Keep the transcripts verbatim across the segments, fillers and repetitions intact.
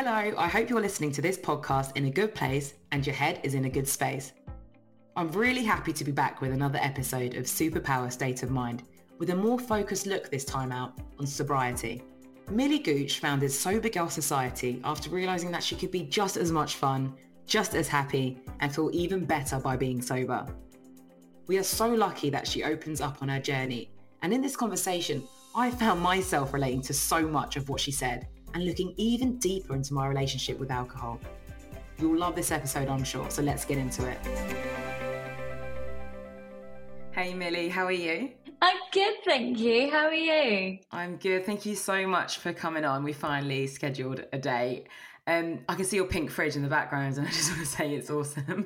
Hello, I hope you're listening to this podcast in a good place and your head is in a good space. I'm really happy to be back with another episode of Superpower State of Mind, with a more focused look this time out on sobriety. Millie Gooch founded Sober Girl Society after realising that she could be just as much fun, just as happy, and feel even better by being sober. We are so lucky that she opens up on her journey, and in this conversation, I found myself relating to so much of what she said and looking even deeper into my relationship with alcohol. You'll love this episode, I'm sure, so let's get into it. Hey Millie, how are you? I'm good, thank you. How are you? I'm good. Thank you so much for coming on. We finally scheduled a date. Um, I can see your pink fridge in the background and I just want to say it's awesome.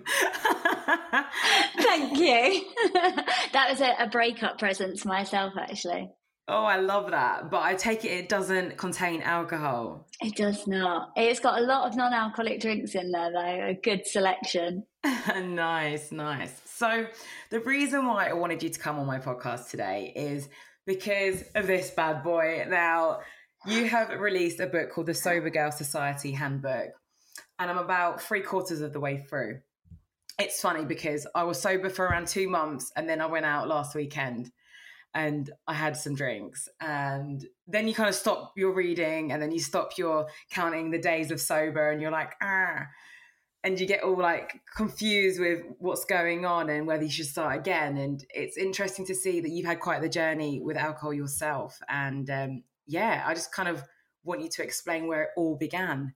Thank you. That was a, a breakup present to myself, actually. Oh, I love that. But I take it it doesn't contain alcohol. It does not. It's got a lot of non-alcoholic drinks in there, though. A good selection. Nice, nice. So the reason why I wanted you to come on my podcast today is because of this bad boy. Now, you have released a book called The Sober Girl Society Handbook, and I'm about three quarters of the way through. It's funny because I was sober for around two months and then I went out last weekend and I had some drinks, and then you kind of stop your reading and then you stop your counting the days of sober and you're like, ah, and you get all like confused with what's going on and whether you should start again. And it's interesting to see that you've had quite the journey with alcohol yourself. And um, yeah, I just kind of want you to explain where it all began.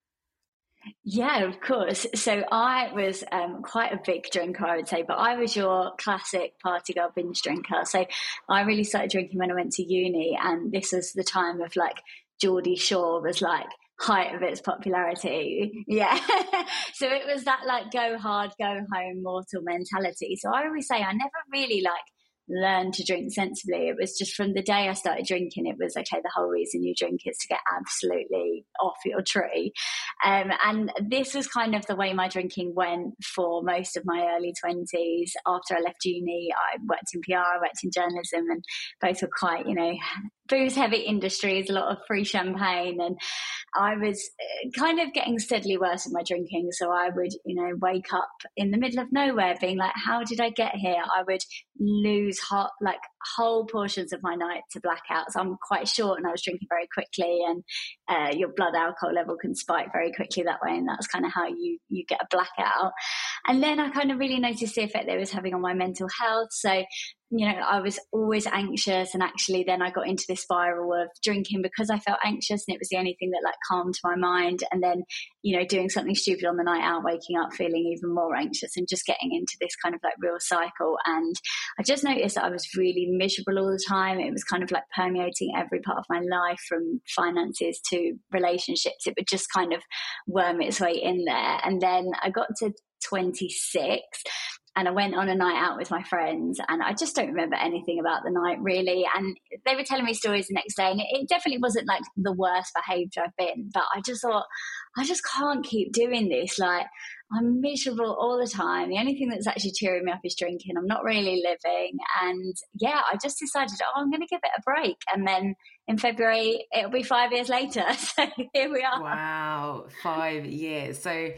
Yeah, of course. So I was um, quite a big drinker, I would say, but I was your classic party girl binge drinker. So I really started drinking when I went to uni, and this was the time of like Geordie Shore was like height of its popularity. Yeah. So it was that like go hard, go home mortal mentality. So I always say I never really like learn to drink sensibly. It was just from the day I started drinking, it was okay, the whole reason you drink is to get absolutely off your tree. Um, and this was kind of the way my drinking went for most of my early twenties. After I left uni, I worked in P R, I worked in journalism, and both were quite, you know, booze heavy industries, a lot of free champagne, and I was kind of getting steadily worse with my drinking. So I would, you know, wake up in the middle of nowhere being like, how did I get here? I would lose hot, like whole portions of my night to blackouts. So I'm quite short and I was drinking very quickly, and uh, your blood alcohol level can spike very quickly that way. And that's kind of how you, you get a blackout. And then I kind of really noticed the effect that it was having on my mental health. So, you know, I was always anxious, and actually then I got into this spiral of drinking because I felt anxious, and it was the only thing that like calmed my mind. And then, you know, doing something stupid on the night out, waking up feeling even more anxious, and just getting into this kind of like real cycle. And I just noticed that I was really miserable all the time. It was kind of like permeating every part of my life, from finances to relationships. It would just kind of worm its way in there. And then I got to twenty-six and I went on a night out with my friends, and I just don't remember anything about the night really. And they were telling me stories the next day, and it, it definitely wasn't like the worst behaved I've been, but I just thought, I just can't keep doing this. Like, I'm miserable all the time. The only thing that's actually cheering me up is drinking. I'm not really living. And yeah, I just decided, oh, I'm going to give it a break. And then in February, it'll be five years later. So here we are. Wow, five years. So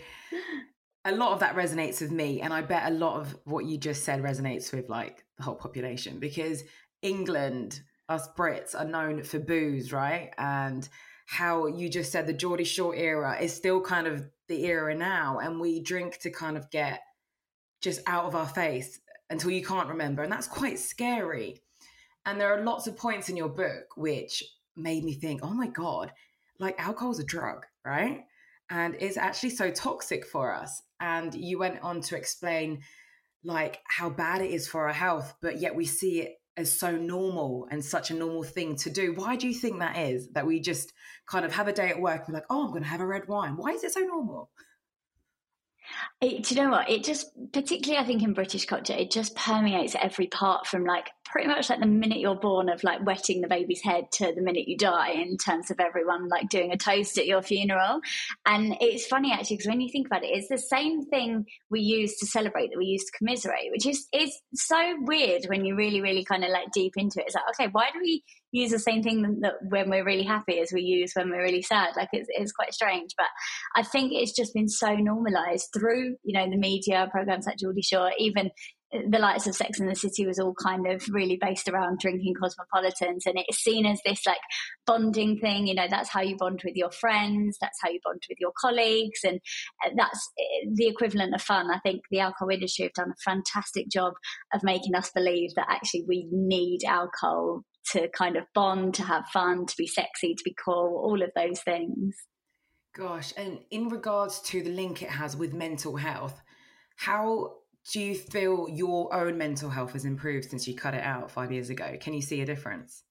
a lot of that resonates with me. And I bet a lot of what you just said resonates with like the whole population, because England, us Brits, are known for booze, right? And how you just said the Geordie Shore era is still kind of the era now, and we drink to kind of get just out of our face until you can't remember, and that's quite scary. And there are lots of points in your book which made me think, oh my God, like alcohol's a drug, right? And it's actually so toxic for us. And you went on to explain like how bad it is for our health, but yet we see it as so normal and such a normal thing to do. Why do you think that is? That we just kind of have a day at work and we're like, oh, I'm going to have a red wine. Why is it so normal? It, do you know what? It just, particularly I think in British culture, it just permeates every part, from like pretty much like the minute you're born of like wetting the baby's head to the minute you die, in terms of everyone like doing a toast at your funeral. And it's funny actually, because when you think about it, it's the same thing we use to celebrate that we use to commiserate, which is is so weird when you really, really kind of like deep into it. It's like, okay, why do we use the same thing that when we're really happy as we use when we're really sad? Like it's, it's quite strange, but I think it's just been so normalized through, you know, the media, programs like Geordie Shore, even the likes of Sex and the City was all kind of really based around drinking cosmopolitans, and it's seen as this like bonding thing. You know, that's how you bond with your friends, that's how you bond with your colleagues, and that's the equivalent of fun. I think the alcohol industry have done a fantastic job of making us believe that actually we need alcohol to kind of bond, to have fun, to be sexy, to be cool, all of those things. Gosh, and in regards to the link it has with mental health, how do you feel your own mental health has improved since you cut it out five years ago? Can you see a difference?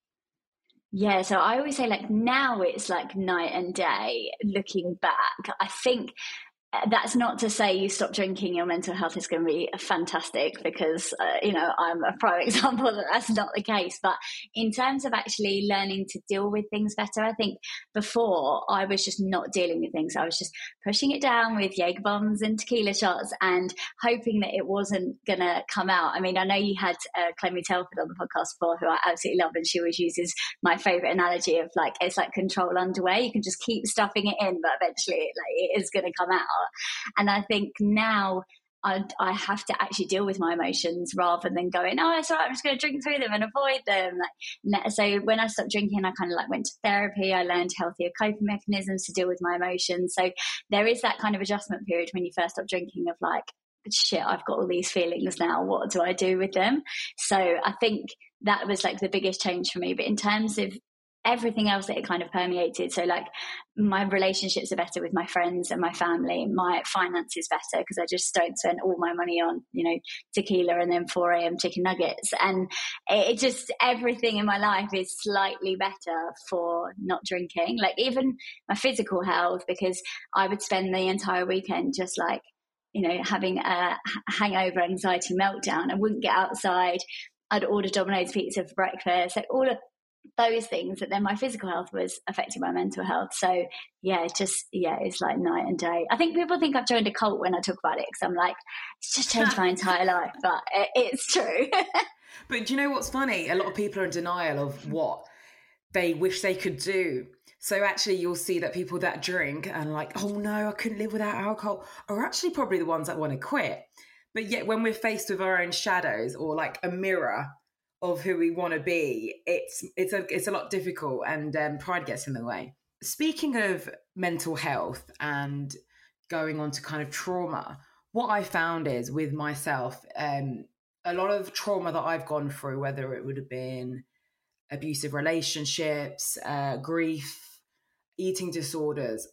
Yeah, so I always say like now it's like night and day looking back. I think that's not to say you stop drinking, your mental health is going to be fantastic, because, uh, you know, I'm a prime example that that's not the case. But in terms of actually learning to deal with things better, I think before I was just not dealing with things. I was just pushing it down with Jaeger bombs and tequila shots and hoping that it wasn't going to come out. I mean, I know you had uh, Clemmy Telford on the podcast before, who I absolutely love, and she always uses my favourite analogy of like, it's like control underwear. You can just keep stuffing it in, but eventually like, it is going to come out. And I think now I, I have to actually deal with my emotions rather than going, oh, it's all right, I'm just going to drink through them and avoid them. Like, so when I stopped drinking, I kind of like went to therapy. I learned healthier coping mechanisms to deal with my emotions. So there is that kind of adjustment period when you first stop drinking of like, shit, I've got all these feelings now. What do I do with them? So I think that was like the biggest change for me. But in terms of everything else that it kind of permeated, so like my relationships are better with my friends and my family, my finances better because I just don't spend all my money on, you know, tequila and then four a.m. chicken nuggets, and it just, everything in my life is slightly better for not drinking. Like even my physical health, because I would spend the entire weekend just like, you know, having a hangover anxiety meltdown. I wouldn't get outside. I'd order Domino's pizza for breakfast, like all of those things, that then my physical health was affecting my mental health. So yeah, it's just, yeah, it's like night and day. I think people think I've joined a cult when I talk about it, because I'm like, it's just changed my entire life, but it, it's true. But do you know what's funny? A lot of people are in denial of what they wish they could do. So actually you'll see that people that drink and like, oh no, I couldn't live without alcohol, are actually probably the ones that want to quit. But yet when we're faced with our own shadows, or like a mirror of who we want to be, it's it's a it's a lot difficult, and um, pride gets in the way. Speaking of mental health and going on to kind of trauma, what I found is with myself, um, a lot of trauma that I've gone through, whether it would have been abusive relationships, uh, grief, eating disorders,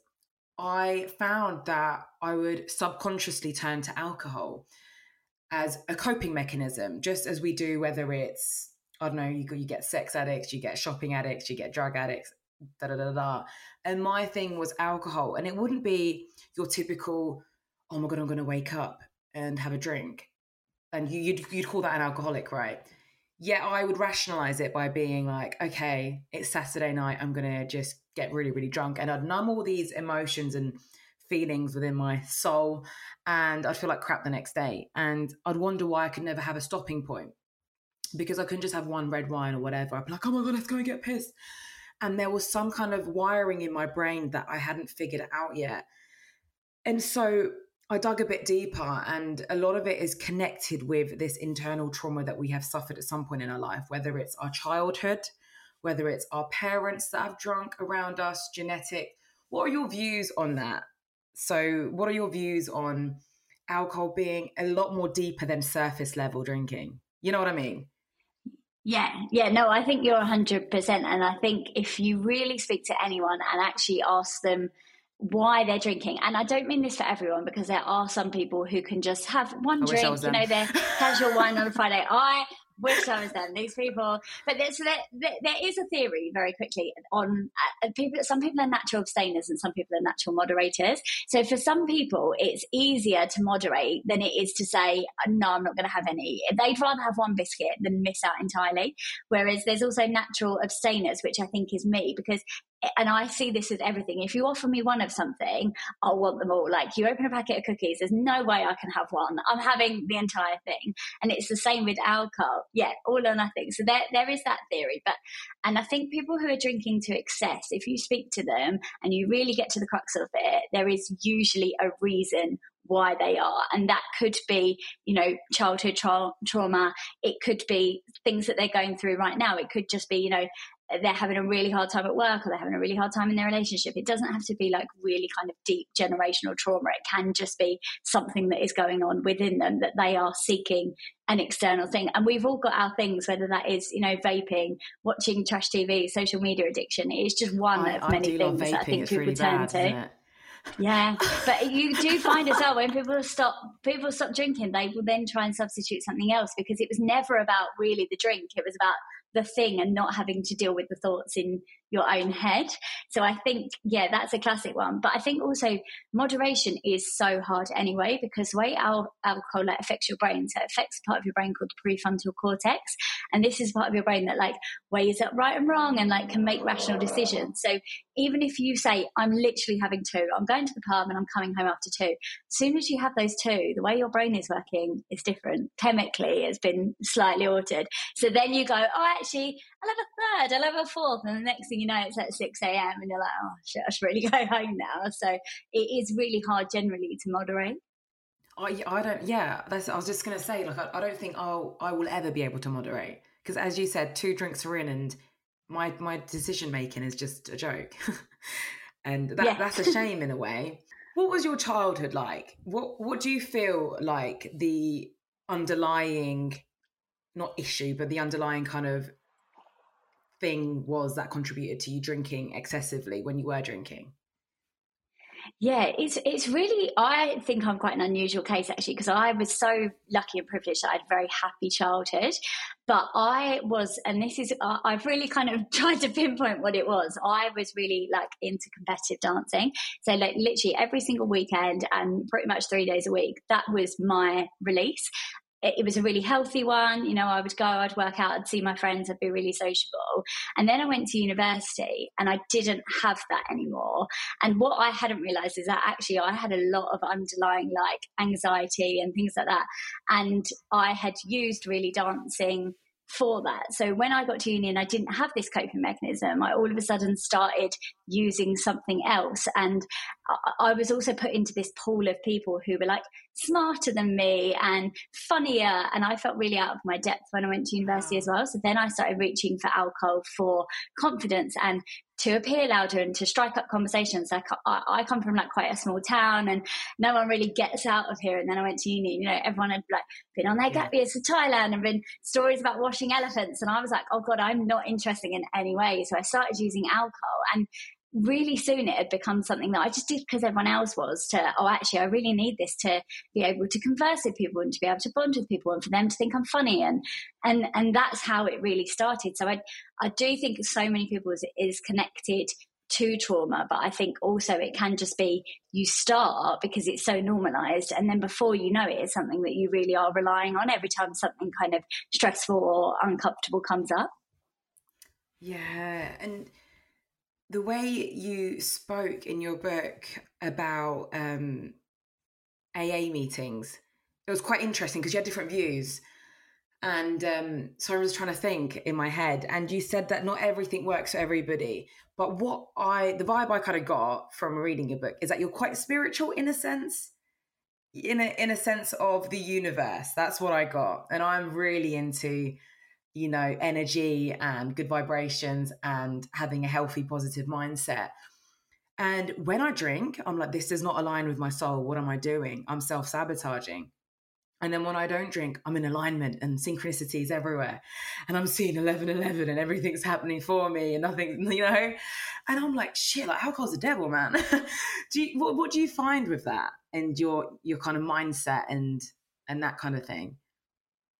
I found that I would subconsciously turn to alcohol as a coping mechanism, just as we do, whether it's, I don't know, you, you get sex addicts, you get shopping addicts, you get drug addicts, da da da da. And my thing was alcohol. And it wouldn't be your typical, oh my God, I'm going to wake up and have a drink. And you, you'd, you'd call that an alcoholic, right? Yeah, I would rationalize it by being like, okay, it's Saturday night, I'm going to just get really, really drunk. And I'd numb all these emotions and feelings within my soul, and I'd feel like crap the next day. And I'd wonder why I could never have a stopping point, because I couldn't just have one red wine or whatever. I'd be like, oh my God, let's go and get pissed. And there was some kind of wiring in my brain that I hadn't figured out yet. And so I dug a bit deeper, and a lot of it is connected with this internal trauma that we have suffered at some point in our life, whether it's our childhood, whether it's our parents that have drunk around us, genetic. What are your views on that? So what are your views on alcohol being a lot more deeper than surface level drinking? You know what I mean? Yeah, yeah, no, I think you're one hundred percent. And I think if you really speak to anyone and actually ask them why they're drinking, and I don't mean this for everyone, because there are some people who can just have one I drink, you know, their casual wine on a Friday. I wish I was them. These people, but there's there, there, there is a theory very quickly on uh, people. Some people are natural abstainers and some people are natural moderators. So for some people, it's easier to moderate than it is to say, no, I'm not going to have any. They'd rather have one biscuit than miss out entirely. Whereas there's also natural abstainers, which I think is me, because and I see this with everything. If you offer me one of something, I'll want them all. Like, you open a packet of cookies, there's no way I can have one. I'm having the entire thing. And it's the same with alcohol. Yeah, all or nothing. So there, there is that theory. But, and I think people who are drinking to excess, if you speak to them and you really get to the crux of it, there is usually a reason why they are. And that could be, you know, childhood tra- trauma. It could be things that they're going through right now. It could just be, you know, they're having a really hard time at work, or they're having a really hard time in their relationship. It doesn't have to be like really kind of deep generational trauma. It can just be something that is going on within them that they are seeking an external thing. And we've all got our things, whether that is, you know, vaping, watching trash T V, social media addiction. It's just one I, of many I things that I think people really turn bad, to. Yeah, but you do find as well, when people stop people stop drinking, they will then try and substitute something else, because it was never about really the drink. It was about the thing and not having to deal with the thoughts in your own head. So I think, yeah, that's a classic one. But I think also moderation is so hard anyway, because the way al- alcohol like, affects your brain, so it affects a part of your brain called the prefrontal cortex. And this is part of your brain that like weighs up right and wrong and like can make rational decisions. So even if you say, I'm literally having two, I'm going to the pub and I'm coming home after two, as soon as you have those two, the way your brain is working is different. Chemically, it's been slightly altered. So then you go, oh, actually, I'll have a third, I'll have a fourth. And the next thing you know, it's at six a.m. and you're like, oh, shit, I should really go home now. So it is really hard generally to moderate. I, I don't, yeah, that's, I was just going to say, like, I, I don't think I'll, I will ever be able to moderate. Because as you said, two drinks are in and my, my decision making is just a joke. And that, yeah. that's a shame in a way. What was your childhood like? What, what do you feel like the underlying, not issue, but the underlying kind of thing was that contributed to you drinking excessively when you were drinking? Yeah, it's it's really, I think I'm quite an unusual case actually, because I was so lucky and privileged that I had a very happy childhood. But I was, and this is, uh, I've really kind of tried to pinpoint what it was. I was really like into competitive dancing. So like literally every single weekend and pretty much three days a week, that was my release. It was a really healthy one. You know, I would go, I'd work out, I'd see my friends, I'd be really sociable. And then I went to university and I didn't have that anymore. And what I hadn't realized is that actually I had a lot of underlying like anxiety and things like that. And I had used really dancing for that. So when I got to uni and I didn't have this coping mechanism, I all of a sudden started using something else. And I, I was also put into this pool of people who were like smarter than me and funnier. And I felt really out of my depth when I went to university as well. So then I started reaching for alcohol for confidence and to appear louder and to strike up conversations. Like I, I come from like quite a small town and no one really gets out of here. And then I went to uni, you know, everyone had like been on their gap years to Thailand and been stories about washing elephants. And I was like, oh God, I'm not interested in any way. So I started using alcohol, and really soon it had become something that I just did because everyone else was, to, oh, actually, I really need this to be able to converse with people and to be able to bond with people and for them to think I'm funny. And and and that's how it really started. So I, I do think so many people is, is connected to trauma, but I think also it can just be you start because it's so normalized, and then before you know it, it's something that you really are relying on every time something kind of stressful or uncomfortable comes up. Yeah, and the way you spoke in your book about um, A A meetings, it was quite interesting because you had different views. And um, so I was trying to think in my head, and you said that not everything works for everybody. But what I, the vibe I kind of got from reading your book is that you're quite spiritual in a sense, in a, in a sense of the universe. That's what I got. And I'm really into, you know, energy and good vibrations and having a healthy, positive mindset. And when I drink, I'm like, this does not align with my soul. What am I doing? I'm self-sabotaging. And then when I don't drink, I'm in alignment and synchronicities everywhere. And I'm seeing eleven eleven and everything's happening for me and nothing, you know? And I'm like, shit, like alcohol's the devil, man. do you, what, what do you find with that and your your kind of mindset and and that kind of thing?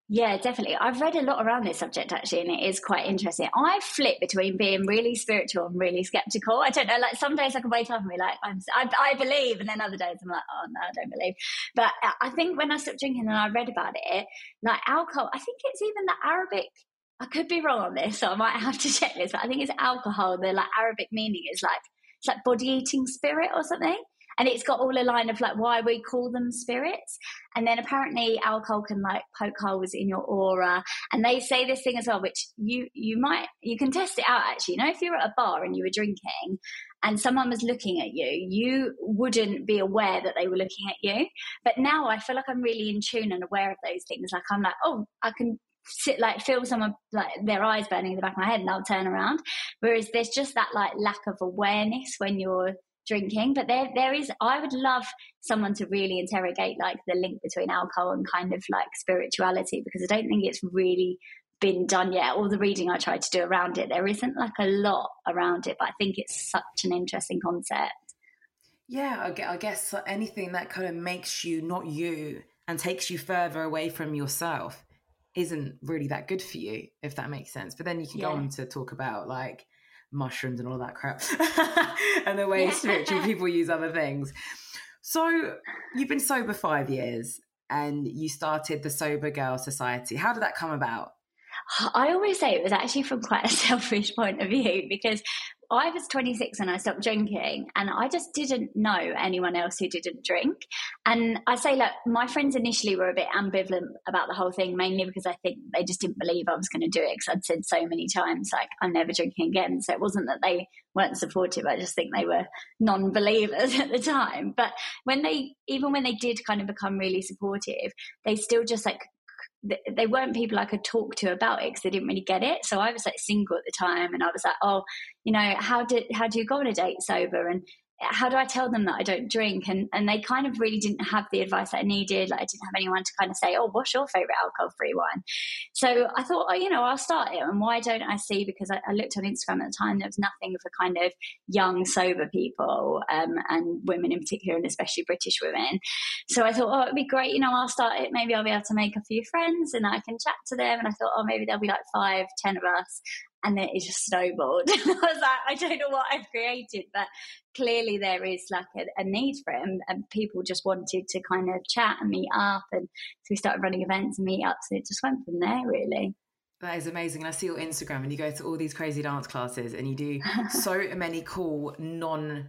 Yeah, definitely. I've read a lot around this subject actually, and it is quite interesting. I flip between being really spiritual and really skeptical. I don't know, like some days I can wake up and be like, I'm, I, I believe, and then other days I'm like, oh no, I don't believe. But I think when I stopped drinking and I read about it, like alcohol, I think it's even the Arabic. I could be wrong on this, so I might have to check this. But I think it's alcohol. The like Arabic meaning is like it's like body eating spirit or something. And it's got all a line of like why we call them spirits. And then apparently alcohol can like poke holes in your aura. And they say this thing as well, which you you might, you can test it out actually. You know, if you were at a bar and you were drinking and someone was looking at you, you wouldn't be aware that they were looking at you. But now I feel like I'm really in tune and aware of those things. Like I'm like, oh, I can sit like feel someone like their eyes burning in the back of my head and I'll turn around. Whereas there's just that like lack of awareness when you're drinking. But there there is, I would love someone to really interrogate like the link between alcohol and kind of like spirituality, because I don't think it's really been done yet. All the reading I tried to do around it, there isn't like a lot around it, but I think it's such an interesting concept. Yeah, I guess anything that kind of makes you not you and takes you further away from yourself isn't really that good for you, if that makes sense. But then you can yeah. go on to talk about like mushrooms and all that crap and the way yeah. spiritual people use other things. So you've been sober five years and you started the Sober Girl Society. How did that come about? I always say it was actually from quite a selfish point of view, because I was twenty-six and I stopped drinking and I just didn't know anyone else who didn't drink. And I say, look, my friends initially were a bit ambivalent about the whole thing, mainly because I think they just didn't believe I was going to do it, because I'd said so many times, like, I'm never drinking again. So it wasn't that they weren't supportive. I just think they were non-believers at the time. But when they, even when they did kind of become really supportive, they still just like, they weren't people I could talk to about it because they didn't really get it. So I was like single at the time and I was like, oh, you know, how did, how do you go on a date sober? And how do I tell them that I don't drink? And and they kind of really didn't have the advice that I needed. Like I didn't have anyone to kind of say, oh, what's your favorite alcohol-free wine? So I thought, oh, you know, I'll start it. And why don't I see? Because I, I looked on Instagram at the time, there was nothing for kind of young, sober people um, and women in particular, and especially British women. So I thought, oh, it'd be great. You know, I'll start it. Maybe I'll be able to make a few friends and I can chat to them. And I thought, oh, maybe there'll be like five, ten of us. And then it just snowballed. I was like, I don't know what I've created, but clearly there is like a, a need for it. And, and people just wanted to kind of chat and meet up. And so we started running events and meetups, and it just went from there, really. That is amazing. And I see your Instagram and you go to all these crazy dance classes and you do so many cool non,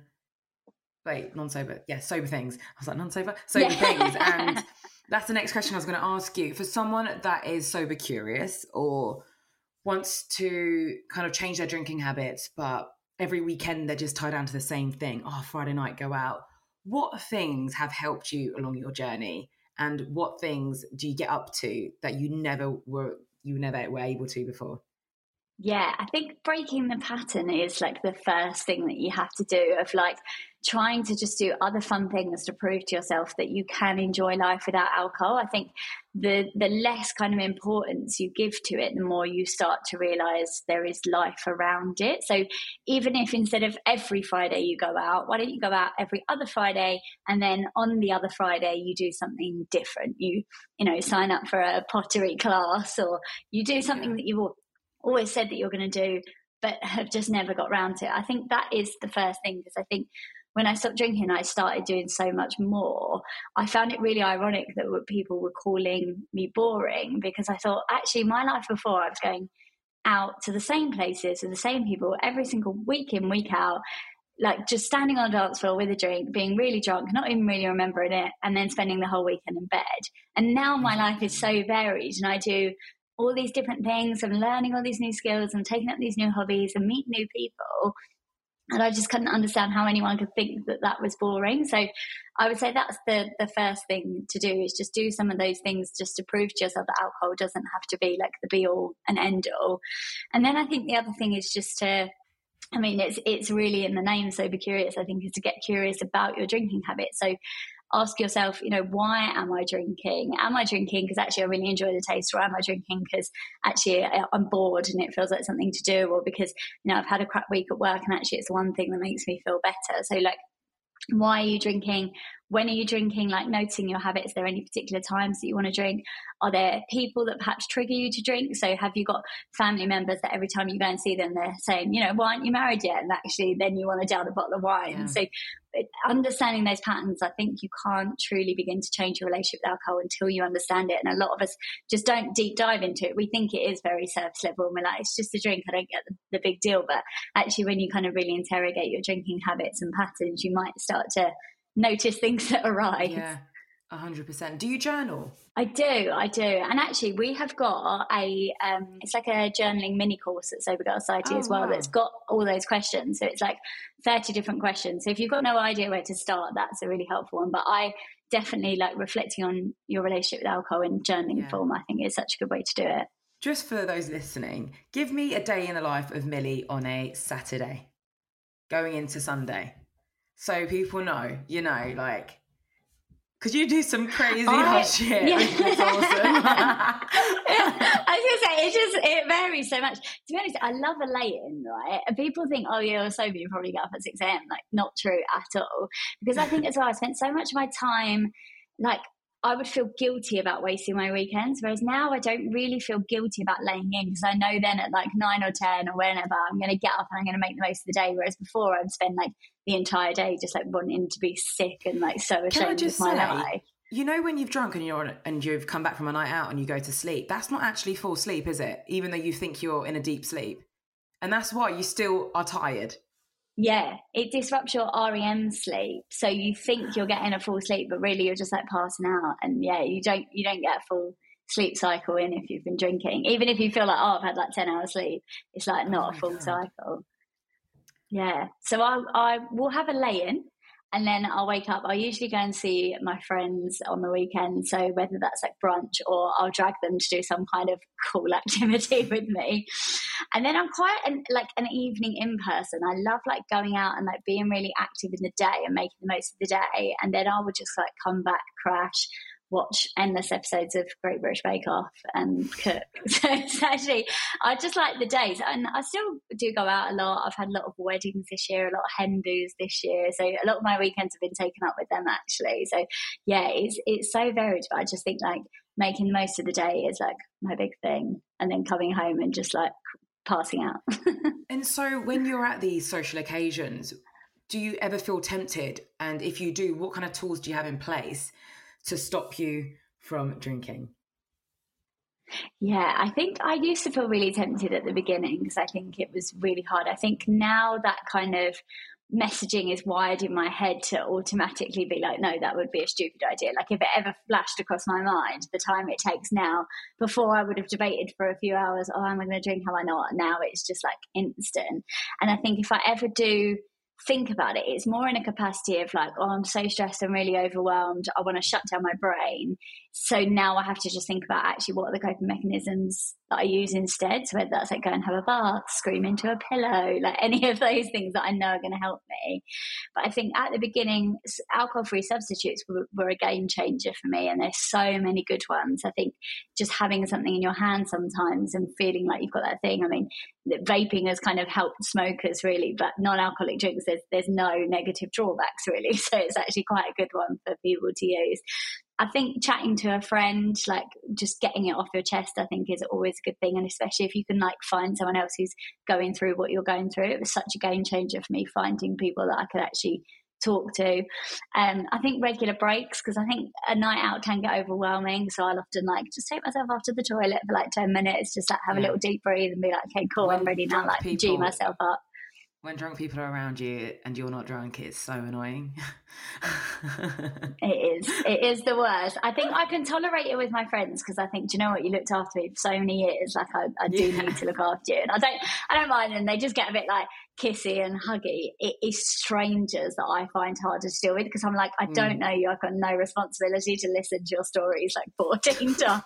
wait, non-sober. Yeah, sober things. I was like, non-sober? Sober yeah. things. And that's the next question I was going to ask you. For someone that is sober curious or wants to kind of change their drinking habits, but every weekend they're just tied down to the same thing. Oh, Friday night, go out. What things have helped you along your journey? And what things do you get up to that you never were, you never were able to before? Yeah, I think breaking the pattern is like the first thing that you have to do, of like trying to just do other fun things to prove to yourself that you can enjoy life without alcohol. I think the the less kind of importance you give to it, the more you start to realize there is life around it. So even if instead of every Friday you go out, why don't you go out every other Friday, and then on the other Friday you do something different? You, you know, sign up for a pottery class, or you do something that you will always said that you're going to do but have just never got around to it. I think that is the first thing, because I think when I stopped drinking I started doing so much more. I found it really ironic that people were calling me boring, because I thought actually my life before I was going out to the same places with the same people every single week in, week out, like just standing on a dance floor with a drink, being really drunk, not even really remembering it, and then spending the whole weekend in bed. And now my life is so varied and I do all these different things. I'm learning all these new skills and taking up these new hobbies and meet new people. And I just couldn't understand how anyone could think that that was boring. So I would say that's the, the first thing to do, is just do some of those things just to prove to yourself that alcohol doesn't have to be like the be all and end all. And then I think the other thing is just to, I mean, it's, it's really in the name, Sober Curious, I think, is to get curious about your drinking habits. So ask yourself, you know, why am I drinking? Am I drinking because actually I really enjoy the taste, or am I drinking because actually I'm bored and it feels like something to do, or because, you know, I've had a crap week at work and actually it's the one thing that makes me feel better? So like, why are you drinking? when are you drinking, like noticing your habits. Are there any particular times that you want to drink? Are there people that perhaps trigger you to drink? So have you got family members that every time you go and see them, they're saying, you know, why aren't you married yet? And actually then you want to down a bottle of wine. Yeah. So understanding those patterns, I think you can't truly begin to change your relationship with alcohol until you understand it. And a lot of us just don't deep dive into it. We think it is very surface level and we're like, it's just a drink, I don't get the, the big deal. But actually when you kind of really interrogate your drinking habits and patterns, you might start to notice things that arise. Yeah, one hundred percent. Do you journal? I do, I do. And actually we have got a, um, it's like a journaling mini course at Sober Girl Society oh, as well wow. that's got all those questions. So it's like thirty different questions. So if you've got no idea where to start, that's a really helpful one. But I definitely like reflecting on your relationship with alcohol in journaling yeah. form. I think is such a good way to do it. Just for those listening, give me a day in the life of Millie on a Saturday going into Sunday. So people know, you know, like, because you do some crazy I, hot shit. Yeah. It's awesome. I was going to say, it just, it varies so much. To be honest, I love a lay-in, right? And people think, oh, you're sober, you probably get up at six a.m. Like, not true at all. Because I think as well, I spent so much of my time, like, I would feel guilty about wasting my weekends, whereas now I don't really feel guilty about laying in because I know then at like nine or ten or whenever I'm going to get up and I'm going to make the most of the day, whereas before I'd spend like the entire day just like wanting to be sick and like so ashamed of my say, life. You know when you've drunk and you're on, and you've come back from a night out and you go to sleep, that's not actually full sleep, is it? Even though you think you're in a deep sleep. And that's why you still are tired. Yeah, it disrupts your R E M sleep. So you think you're getting a full sleep, but really you're just like passing out. And yeah, you don't you don't get a full sleep cycle in if you've been drinking. Even if you feel like, oh, I've had like ten hours sleep, it's like not oh a full God. cycle. Yeah. So I I will have a lay-in and then I'll wake up. I usually go and see my friends on the weekend. So whether that's like brunch or I'll drag them to do some kind of cool activity with me. And then I'm quite an, like an evening in person. I love like going out and like being really active in the day and making the most of the day. And then I would just like come back, crash, watch endless episodes of Great British Bake Off and cook. So it's actually, I just like the days. And I still do go out a lot. I've had a lot of weddings this year, a lot of hen do's this year. So a lot of my weekends have been taken up with them actually. So yeah, it's it's so varied. But I just think like making the most of the day is like my big thing. And then coming home and just like passing out. And so when you're at these social occasions, do you ever feel tempted? And if you do, what kind of tools do you have in place to stop you from drinking? Yeah, I think I used to feel really tempted at the beginning because I think it was really hard. I think now that kind of messaging is wired in my head to automatically be like, no, that would be a stupid idea. Like if it ever flashed across my mind, the time it takes now, before I would have debated for a few hours, oh, am I going to drink? Am I not? Now it's just like instant. And I think if I ever do think about it, it's more in a capacity of like, oh, I'm so stressed, I'm really overwhelmed, I want to shut down my brain. So now I have to just think about actually what are the coping mechanisms that I use instead. So whether that's like go and have a bath, scream into a pillow, like any of those things that I know are going to help me. But I think at the beginning, alcohol-free substitutes were, were a game changer for me, and there's so many good ones. I think just having something in your hand sometimes and feeling like you've got that thing. I mean, vaping has kind of helped smokers really, but non-alcoholic drinks, there's, there's no negative drawbacks really. So it's actually quite a good one for people to use. I think chatting to a friend, like just getting it off your chest, I think is always a good thing. And especially if you can like find someone else who's going through what you're going through. It was such a game changer for me, finding people that I could actually talk to. Um, I think regular breaks, because I think a night out can get overwhelming. So I'll often like just take myself off to the toilet for like ten minutes, just like have yeah. a little deep breathe and be like, okay, cool, when I'm ready now, like people, G myself up. When drunk people are around you and you're not drunk, it's so annoying. It is. It is the worst. I think I can tolerate it with my friends because I think, do you know what? You looked after me for so many years. Like I, I do yeah. need to look after you, and I don't. I don't mind. And they just get a bit like kissy and huggy. It is strangers that I find harder to deal with because I'm like, I don't mm. know you. I've got no responsibility to listen to your stories like fourteen times.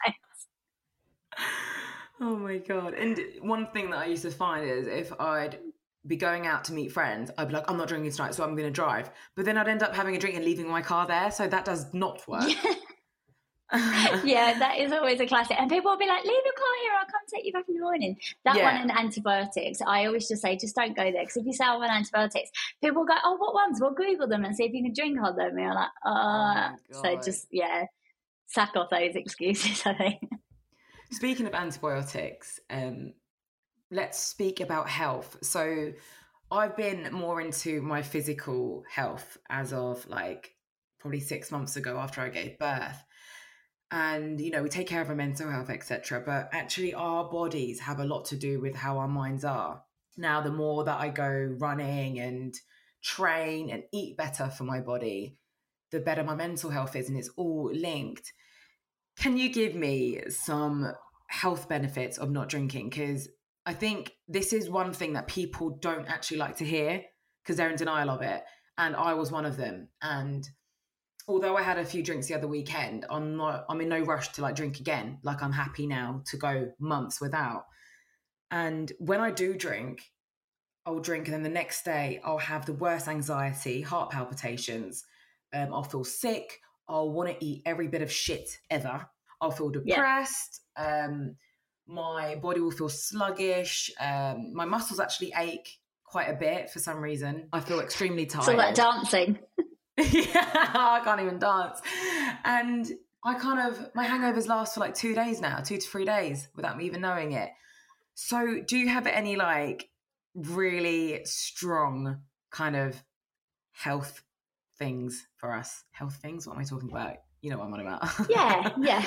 Oh my God! And one thing that I used to find is if I'd be going out to meet friends, I'd be like, I'm not drinking tonight, so I'm going to drive. But then I'd end up having a drink and leaving my car there. So that does not work. Yeah. Yeah, that is always a classic. And people will be like, leave your car here, I'll come take you back in the morning. That yeah. one and antibiotics, I always just say, just don't go there. Because if you say I want antibiotics, people go, oh, what ones? We'll Google them and see if you can drink on them. And you're like, uh, oh so just, yeah, sack off those excuses, I think. Speaking of antibiotics, um, let's speak about health. So I've been more into my physical health as of like probably six months ago after I gave birth. And, you know, we take care of our mental health, et cetera. But actually our bodies have a lot to do with how our minds are. Now, the more that I go running and train and eat better for my body, the better my mental health is, and it's all linked. Can you give me some health benefits of not drinking? Because I think this is one thing that people don't actually like to hear because they're in denial of it. And I was one of them. And although I had a few drinks the other weekend, I'm not, I'm in no rush to like drink again. Like I'm happy now to go months without. And when I do drink, I'll drink and then the next day I'll have the worst anxiety, heart palpitations. Um, I'll feel sick. I'll want to eat every bit of shit ever. I'll feel depressed. Yeah. Um, my body will feel sluggish. Um, my muscles actually ache quite a bit for some reason. I feel extremely tired. So like dancing. Yeah, I can't even dance. And I kind of, my hangovers last for like two days now, two to three days without me even knowing it. So do you have any like really strong kind of health things for us? Health things? What am I talking about? You know what I'm on about. Yeah, yeah.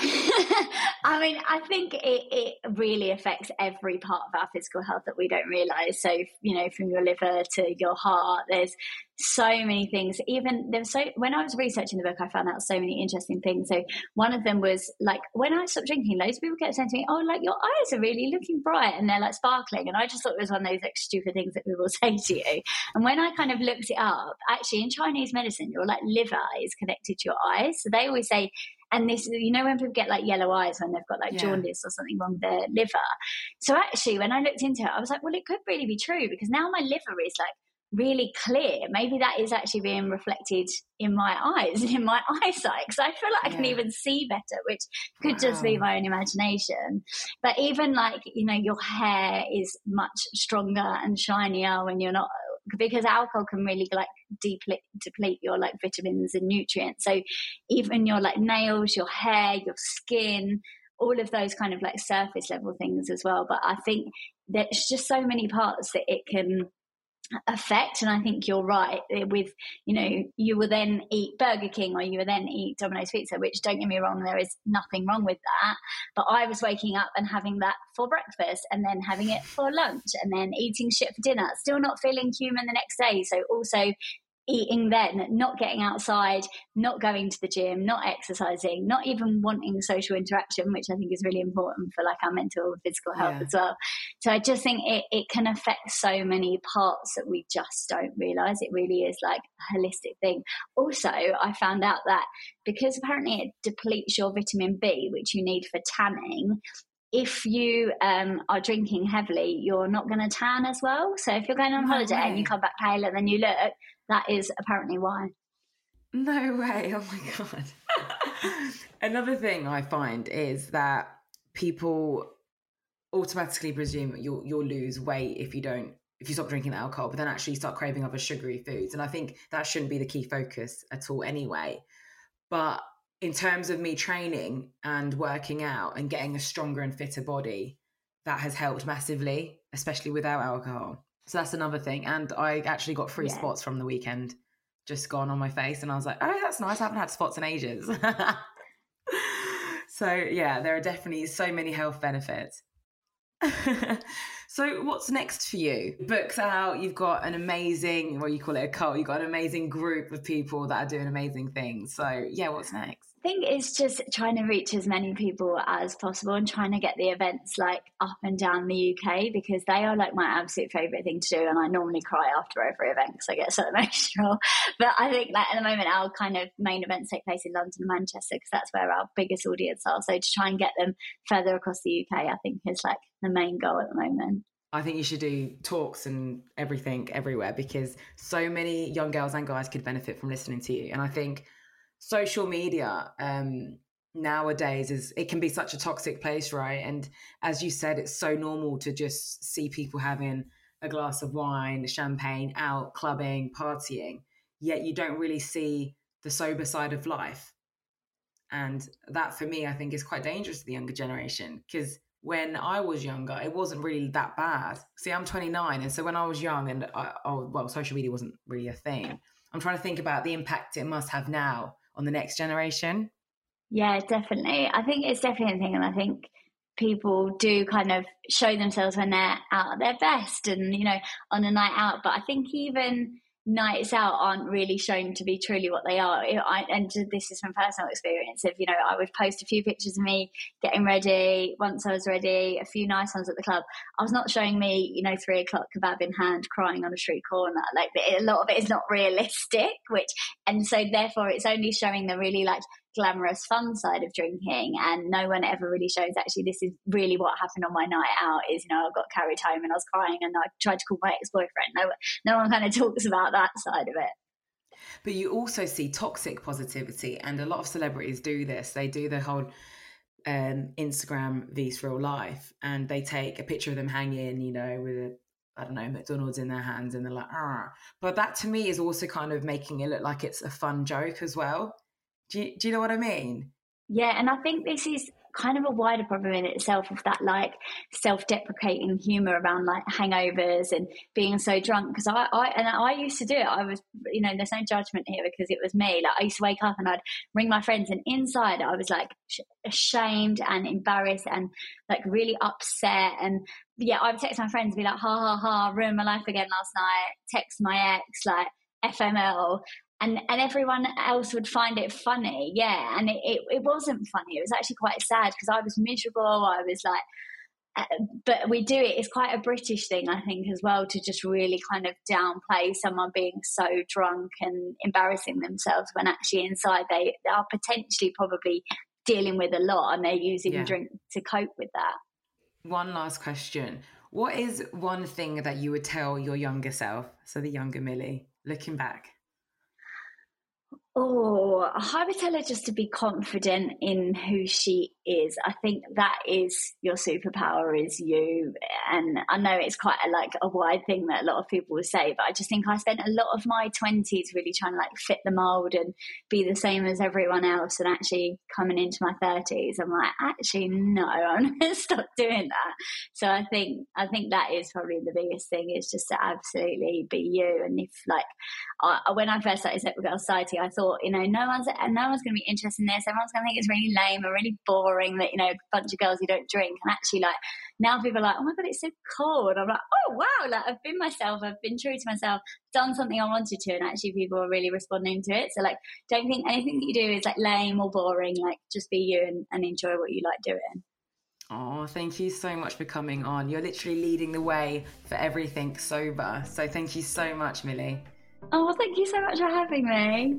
I mean, I think it, it really affects every part of our physical health that we don't realise. So, you know, from your liver to your heart, there's so many things. Even there's so when I was researching the book, I found out so many interesting things. So one of them was like, when I stopped drinking, loads of people kept saying to me, oh, like your eyes are really looking bright and they're like sparkling. And I just thought it was one of those like stupid things that people say to you. And when I kind of looked it up, actually in Chinese medicine, your like liver is connected to your eyes. So they always say, and this, you know, when people get like yellow eyes when they've got like yeah. jaundice or something wrong with their liver. So actually, when I looked into it, I was like, well, it could really be true because now my liver is like really clear. Maybe that is actually being reflected in my eyes, in my eyesight, because I feel like I yeah. can even see better, which could wow. just be my own imagination. But even like, you know, your hair is much stronger and shinier when you're not, because alcohol can really like deplete, deplete your like vitamins and nutrients. So even your like nails, your hair, your skin, all of those kind of like surface level things as well. But I think there's just so many parts that it can affect, and I think you're right with, you know, you will then eat Burger King or you will then eat Domino's Pizza, which don't get me wrong, there is nothing wrong with that, but I was waking up and having that for breakfast and then having it for lunch and then eating shit for dinner, still not feeling human the next day. So also eating then, not getting outside, not going to the gym, not exercising, not even wanting social interaction, which I think is really important for like our mental and physical health yeah. as well. So I just think it, it can affect so many parts that we just don't realise. It really is like a holistic thing. Also, I found out that because apparently it depletes your vitamin B, which you need for tanning, if you um, are drinking heavily, you're not going to tan as well. So if you're going on no holiday way. and you come back paler than you look, that is apparently why. No way. Oh my God. Another thing I find is that people automatically presume you'll, you'll lose weight if you don't, if you stop drinking alcohol, but then actually start craving other sugary foods. And I think that shouldn't be the key focus at all anyway. But in terms of me training and working out and getting a stronger and fitter body, that has helped massively, especially without alcohol. So that's another thing. And I actually got free yeah. spots from the weekend just gone on my face. And I was like, oh, that's nice. I haven't had spots in ages. So yeah, there are definitely so many health benefits. So what's next for you? Books out, you've got an amazing, well, you call it a cult, you've got an amazing group of people that are doing amazing things. So yeah, what's next? I think it's just trying to reach as many people as possible and trying to get the events like up and down the U K, because they are like my absolute favourite thing to do, and I normally cry after every event because I get so emotional. But I think that at the moment our kind of main events take place in London and Manchester because that's where our biggest audience are. So to try and get them further across the U K, I think is like the main goal at the moment. I think you should do talks and everything everywhere, because so many young girls and guys could benefit from listening to you. And I think social media um, nowadays is it can be such a toxic place, right? And as you said, it's so normal to just see people having a glass of wine, champagne, out clubbing, partying, yet you don't really see the sober side of life. And that for me, I think, is quite dangerous to the younger generation, because when I was younger, it wasn't really that bad. See, I'm twenty-nine, and so when I was young and I, oh, well, social media wasn't really a thing. I'm trying to think about the impact it must have now on the next generation. Yeah, definitely. I think it's definitely a thing. And I think people do kind of show themselves when they're out at their best and, you know, on a night out. But I think even nights out aren't really shown to be truly what they are. I, and this is from personal experience of, you know, I would post a few pictures of me getting ready. Once I was ready, a few nice ones at the club. I was not showing me, you know, three o'clock kebab in hand, crying on a street corner. Like, a lot of it is not realistic, which, and so therefore it's only showing the really like glamorous fun side of drinking, and no one ever really shows actually this is really what happened on my night out. Is, you know, I got carried home and I was crying and I tried to call my ex-boyfriend. No, no one kind of talks about that side of it. But you also see toxic positivity, and a lot of celebrities do this. They do the whole um, Instagram vs real life, and they take a picture of them hanging, you know, with a, I don't know, McDonald's in their hands, and they're like, ah. But that to me is also kind of making it look like it's a fun joke as well. Do you, do you know what I mean? Yeah, and I think this is kind of a wider problem in itself of that like self-deprecating humor around like hangovers and being so drunk. Because I, I and I used to do it. I was, you know, there's no judgment here because it was me. Like, I used to wake up and I'd ring my friends, and inside I was like ashamed and embarrassed and like really upset. And yeah, I would text my friends and be like, ha ha ha, ruined my life again last night. Text my ex, like F M L. And and everyone else would find it funny, yeah. And it, it, it wasn't funny. It was actually quite sad because I was miserable. I was like, uh, but we do it. It's quite a British thing, I think, as well, to just really kind of downplay someone being so drunk and embarrassing themselves when actually inside they are potentially probably dealing with a lot, and they're using yeah. drink to cope with that. One last question. What is one thing that you would tell your younger self, so the younger Millie, looking back? Oh, I would tell her just to be confident in who she is. I think that is your superpower, is you. And I know it's quite a, like a wide thing that a lot of people will say, but I just think I spent a lot of my twenties really trying to like fit the mold and be the same as everyone else. And actually coming into my thirties, I'm like, actually, no, I'm going to stop doing that. So I think, I think that is probably the biggest thing, is just to absolutely be you. And if like, I, when I first started Separate Girls Society, I thought, you know, no one's no one's going to be interested in this. Everyone's going to think it's really lame or really boring that, you know, a bunch of girls who don't drink. And actually, like, now people are like, oh my God, it's so cool. And I'm like, oh wow, like I've been myself, I've been true to myself, done something I wanted to, and actually people are really responding to it. So like, don't think anything that you do is like lame or boring. Like, just be you and, and enjoy what you like doing. Oh, thank you so much for coming on. You're literally leading the way for everything sober. So thank you so much, Millie. Oh, well, thank you so much for having me.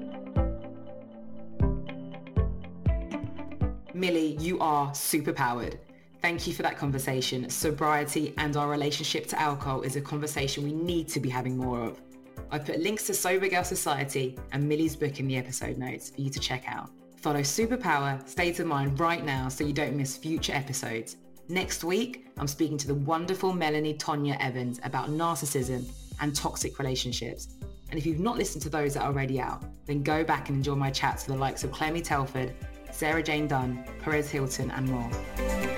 Millie, you are super powered. Thank you for that conversation. Sobriety and our relationship to alcohol is a conversation we need to be having more of. I've put links to Sober Girl Society and Millie's book in the episode notes for you to check out. Follow Superpower State of Mind right now so you don't miss future episodes. Next week, I'm speaking to the wonderful Melanie Tonya Evans about narcissism and toxic relationships. And if you've not listened to those that are already out, then go back and enjoy my chats with the likes of Clemmy Telford, Sarah Jane Dunn, Perez Hilton, and more.